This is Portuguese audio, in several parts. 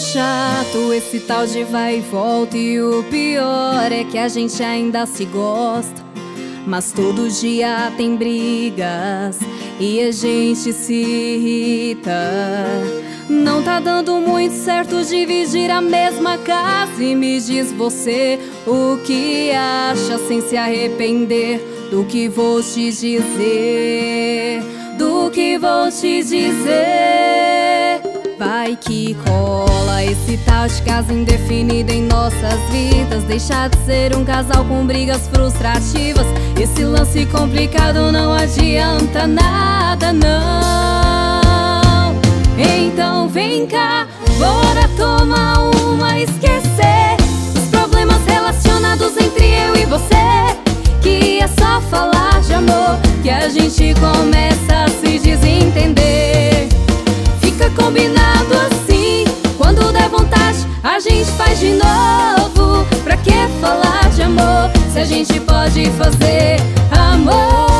chato esse tal de vai e volta. E o pior é que a gente ainda se gosta, mas todo dia tem brigas e a gente se irrita. Não tá dando muito certo dividir a mesma casa. E me diz você o que acha, sem se arrepender do que vou te dizer, do que vou te dizer. Vai que cola esse tal de casa indefinida em nossas vidas. Deixar de ser um casal com brigas frustrativas. Esse lance complicado não adianta nada, não. Então vem cá, bora tomar uma, esquecer os problemas relacionados entre eu e você. Que é só falar de amor que a gente começa a se desentender. Fica combinado assim, quando der vontade a gente faz de novo. Pra que falar de amor se a gente pode fazer amor?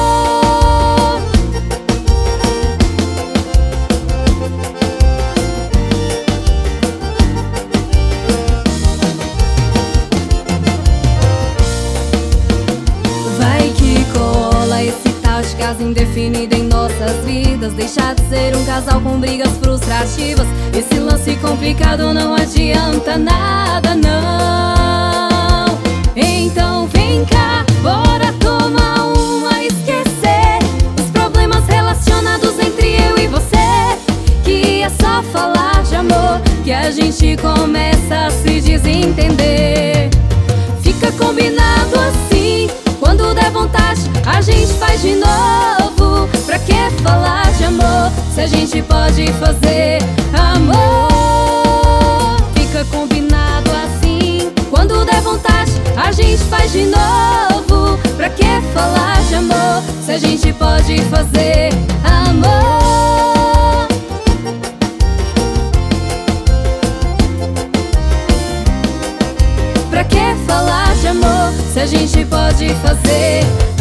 Vai que cola esse tal de casa indefinida em nossas vidas. Deixar de ser um casal com brigas frustrativas. Esse lance complicado não adianta nada, não. Então vem cá, bora tomar uma, esquecer os problemas relacionados entre eu e você. Que é só falar de amor que a gente começa a se desentender. Fica combinado assim, quando der vontade a gente faz de novo. Pra que falar de amor se a gente pode fazer amor? Fica combinado assim, quando der vontade a gente faz de novo. Pra que falar de amor se a gente pode fazer amor? Pra que falar de amor se a gente pode fazer